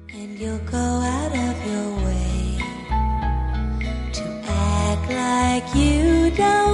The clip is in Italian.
And you'll go out of your way to act like you don't